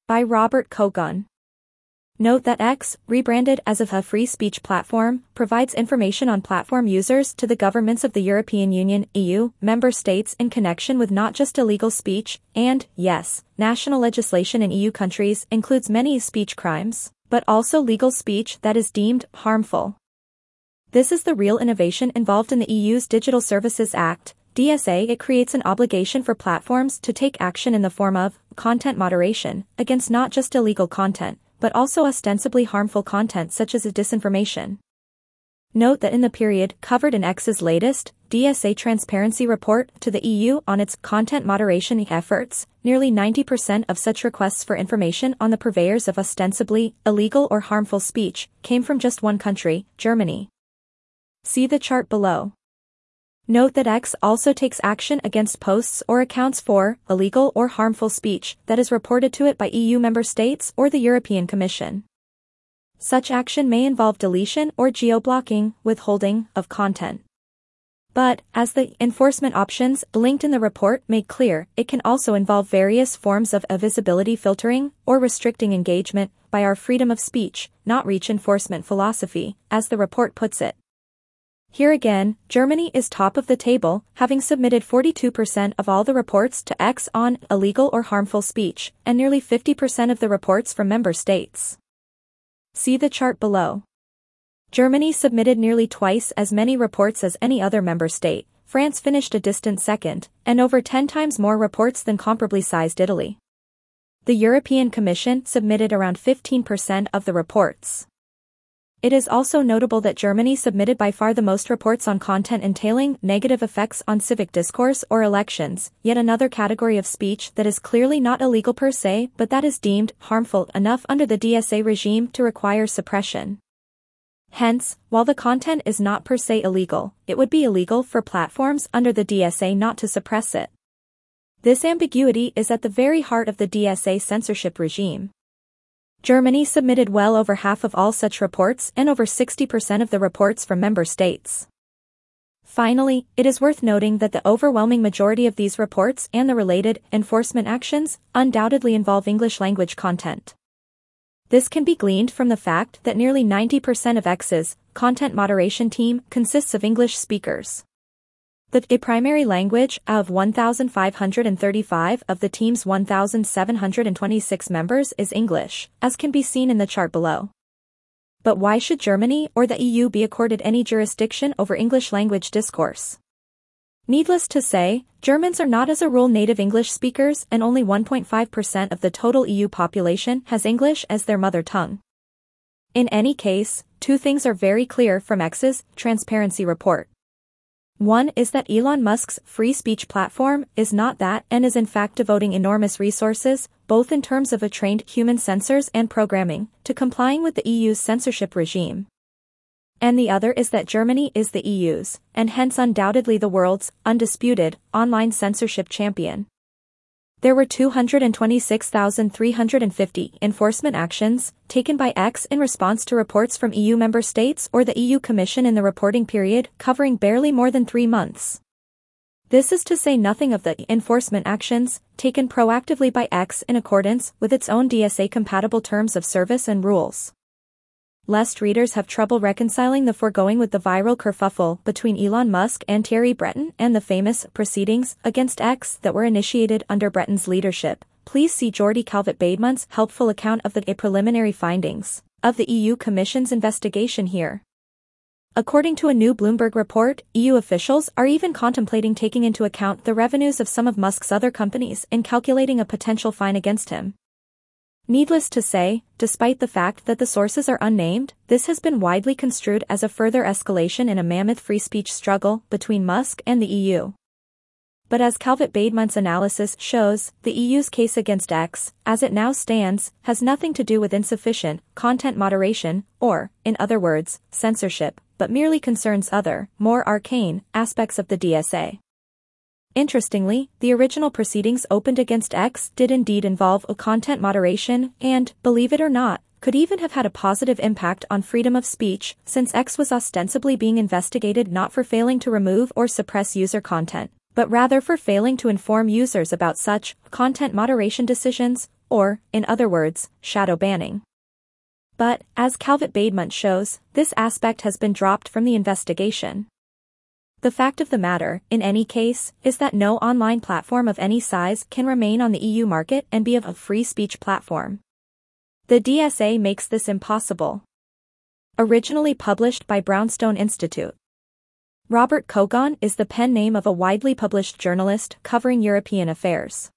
By Robert Kogan. Note that X, rebranded as a free speech platform, provides information on platform users to the governments of the European Union, EU, member states in connection with not just illegal speech, and, yes, national legislation in EU countries includes many speech crimes, but also legal speech that is deemed harmful. This is the real innovation involved in the EU's Digital Services Act, DSA. It creates an obligation for platforms to take action in the form of content moderation against not just illegal content, but also ostensibly harmful content such as disinformation. Note that in the period covered in X's latest DSA transparency report to the EU on its content moderation efforts, nearly 90% of such requests for information on the purveyors of ostensibly illegal or harmful speech came from just one country, Germany. See the chart below. Note that X also takes action against posts or accounts for illegal or harmful speech that is reported to it by EU member states or the European Commission. Such action may involve deletion or geo-blocking, withholding of content. But, as the enforcement options linked in the report make clear, it can also involve various forms of visibility filtering or restricting engagement by our freedom of speech, not reach enforcement philosophy, as the report puts it. Here again, Germany is top of the table, having submitted 42% of all the reports to X on illegal or harmful speech, and nearly 50% of the reports from member states. See the chart below. Germany submitted nearly twice as many reports as any other member state, France finished a distant second, and over 10 times more reports than comparably sized Italy. The European Commission submitted around 15% of the reports. It is also notable that Germany submitted by far the most reports on content entailing negative effects on civic discourse or elections, yet another category of speech that is clearly not illegal per se but that is deemed harmful enough under the DSA regime to require suppression. Hence, while the content is not per se illegal, it would be illegal for platforms under the DSA not to suppress it. This ambiguity is at the very heart of the DSA censorship regime. Germany submitted well over half of all such reports and over 60% of the reports from member states. Finally, it is worth noting that the overwhelming majority of these reports and the related enforcement actions undoubtedly involve English-language content. This can be gleaned from the fact that nearly 90% of X's content moderation team consists of English speakers. The primary language of 1,535 of the team's 1,726 members is English, as can be seen in the chart below. But why should Germany or the EU be accorded any jurisdiction over English language discourse? Needless to say, Germans are not as a rule native English speakers, and only 1.5% of the total EU population has English as their mother tongue. In any case, two things are very clear from X's transparency report. One is that Elon Musk's free speech platform is not that and is in fact devoting enormous resources, both in terms of trained human censors and programming, to complying with the EU's censorship regime. And the other is that Germany is the EU's, and hence undoubtedly the world's, undisputed, online censorship champion. There were 226,350 enforcement actions taken by X in response to reports from EU member states or the EU Commission in the reporting period, covering barely more than 3 months. This is to say nothing of the enforcement actions taken proactively by X in accordance with its own DSA-compatible terms of service and rules. Lest readers have trouble reconciling the foregoing with the viral kerfuffle between Elon Musk and Thierry Breton and the famous proceedings against X that were initiated under Breton's leadership, please see Jordi Calvet-Bademon's helpful account of the preliminary findings of the EU Commission's investigation here. According to a new Bloomberg report, EU officials are even contemplating taking into account the revenues of some of Musk's other companies in calculating a potential fine against him. Needless to say, despite the fact that the sources are unnamed, this has been widely construed as a further escalation in a mammoth free speech struggle between Musk and the EU. But as Calvet-Bademon's analysis shows, the EU's case against X, as it now stands, has nothing to do with insufficient content moderation, or, in other words, censorship, but merely concerns other, more arcane, aspects of the DSA. Interestingly, the original proceedings opened against X did indeed involve content moderation and, believe it or not, could even have had a positive impact on freedom of speech, since X was ostensibly being investigated not for failing to remove or suppress user content, but rather for failing to inform users about such content moderation decisions, or, in other words, shadow banning. But, as Calvet Bademont shows, this aspect has been dropped from the investigation. The fact of the matter, in any case, is that no online platform of any size can remain on the EU market and be a free speech platform. The DSA makes this impossible. Originally published by Brownstone Institute. Robert Kogan is the pen name of a widely published journalist covering European affairs.